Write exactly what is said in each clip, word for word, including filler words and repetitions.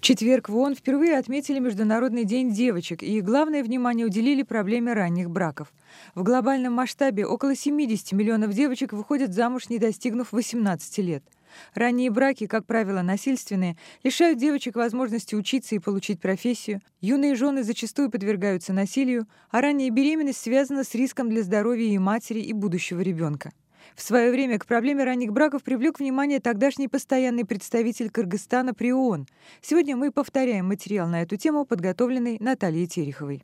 четверг в ООН впервые отметили Международный день девочек и главное внимание уделили проблеме ранних браков. В глобальном масштабе около семьдесят миллионов девочек выходят замуж, не достигнув восемнадцати лет. Ранние браки, как правило, насильственные, лишают девочек возможности учиться и получить профессию. Юные жены зачастую подвергаются насилию, а ранняя беременность связана с риском для здоровья и матери, и будущего ребенка. В свое время к проблеме ранних браков привлек внимание тогдашний постоянный представитель Кыргызстана при ООН. Сегодня мы повторяем материал на эту тему, подготовленный Натальей Тереховой.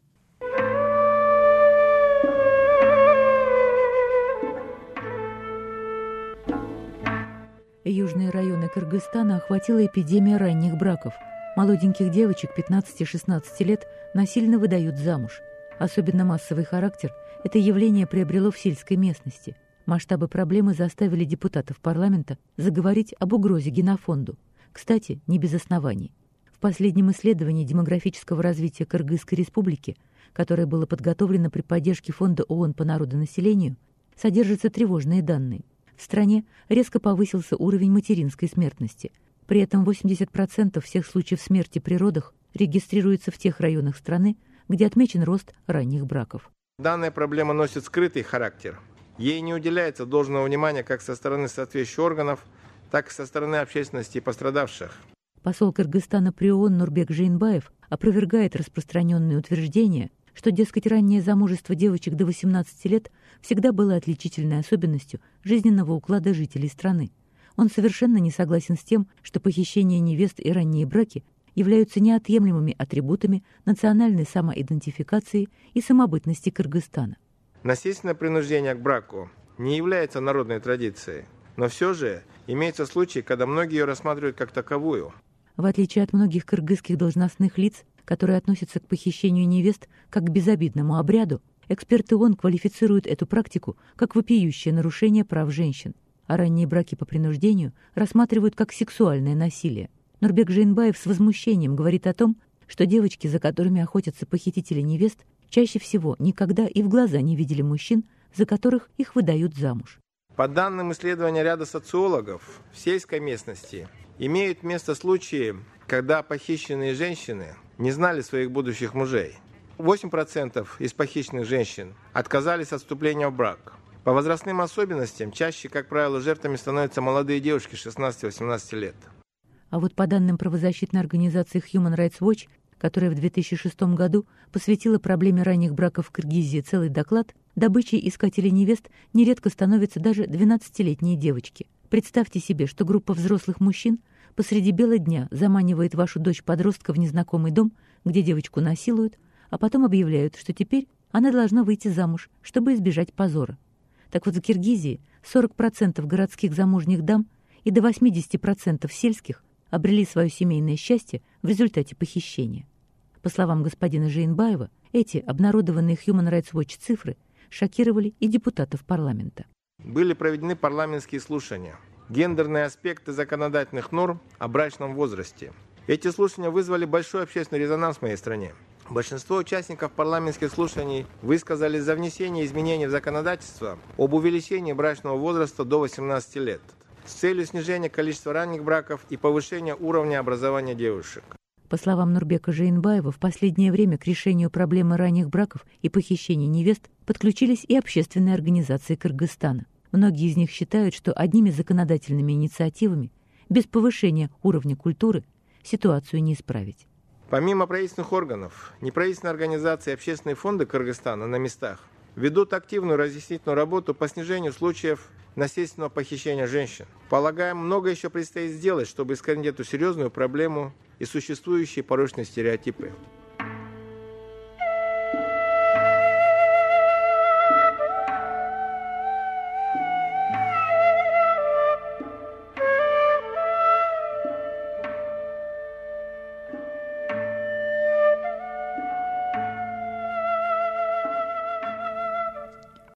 Южные районы Кыргызстана охватила эпидемия ранних браков. Молоденьких девочек пятнадцати-шестнадцати лет насильно выдают замуж. Особенно массовый характер это явление приобрело в сельской местности. Масштабы проблемы заставили депутатов парламента заговорить об угрозе генофонду. Кстати, не без оснований. В последнем исследовании демографического развития Кыргызской республики, которое было подготовлено при поддержке Фонда ООН по народонаселению, содержатся тревожные данные. В стране резко повысился уровень материнской смертности. При этом восемьдесят процентов всех случаев смерти при родах регистрируется в тех районах страны, где отмечен рост ранних браков. Данная проблема носит скрытый характер. Ей не уделяется должного внимания как со стороны соответствующих органов, так и со стороны общественности и пострадавших. Посол Кыргызстана при ООН Нурбек Жээнбаев опровергает распространенные утверждения, что, дескать, раннее замужество девочек до восемнадцати лет всегда было отличительной особенностью жизненного уклада жителей страны. Он совершенно не согласен с тем, что похищение невест и ранние браки являются неотъемлемыми атрибутами национальной самоидентификации и самобытности Кыргызстана. Насильственное принуждение к браку не является народной традицией, но все же имеются случаи, когда многие ее рассматривают как таковую. В отличие от многих кыргызских должностных лиц, которые относятся к похищению невест как к безобидному обряду, эксперты ООН квалифицируют эту практику как вопиющее нарушение прав женщин, а ранние браки по принуждению рассматривают как сексуальное насилие. Нурбек Жээнбаев с возмущением говорит о том, что девочки, за которыми охотятся похитители невест, чаще всего никогда и в глаза не видели мужчин, за которых их выдают замуж. По данным исследования ряда социологов, в сельской местности имеют место случаи, когда похищенные женщины не знали своих будущих мужей. восемь процентов из похищенных женщин отказались от вступления в брак. По возрастным особенностям чаще, как правило, жертвами становятся молодые девушки шестнадцати-восемнадцати лет. А вот по данным правозащитной организации Human Rights Watch, которая в две тысячи шестом году посвятила проблеме ранних браков в Киргизии целый доклад, добычей искателей невест нередко становятся даже двенадцатилетние девочки. Представьте себе, что группа взрослых мужчин посреди бела дня заманивает вашу дочь-подростка в незнакомый дом, где девочку насилуют, а потом объявляют, что теперь она должна выйти замуж, чтобы избежать позора. Так вот, в Киргизии сорок процентов городских замужних дам и до восемьдесят процентов сельских обрели свое семейное счастье в результате похищения. По словам господина Жээнбаева, эти обнародованные Human Rights Watch цифры шокировали и депутатов парламента. Были проведены парламентские слушания. Гендерные аспекты законодательных норм о брачном возрасте. Эти слушания вызвали большой общественный резонанс в моей стране. Большинство участников парламентских слушаний высказались за внесение изменений в законодательство об увеличении брачного возраста до восемнадцати лет с целью снижения количества ранних браков и повышения уровня образования девушек. По словам Нурбека Жээнбаева, в последнее время к решению проблемы ранних браков и похищения невест подключились и общественные организации Кыргызстана. Многие из них считают, что одними законодательными инициативами, без повышения уровня культуры, ситуацию не исправить. Помимо правительственных органов, неправительственные организации и общественные фонды Кыргызстана на местах ведут активную разъяснительную работу по снижению случаев насильственного похищения женщин. Полагаем, много еще предстоит сделать, чтобы искоренить эту серьезную проблему и существующие порочные стереотипы.